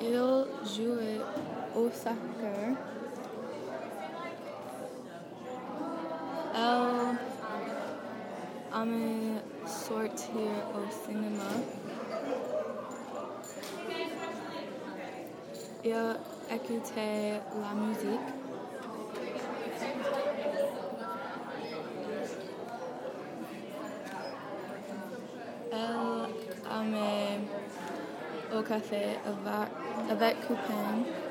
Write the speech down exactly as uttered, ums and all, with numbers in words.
Il jouait au soccer. Elle aimait sortir au cinéma. Il écoutait la musique. Elle aimait au café avec, avec copains.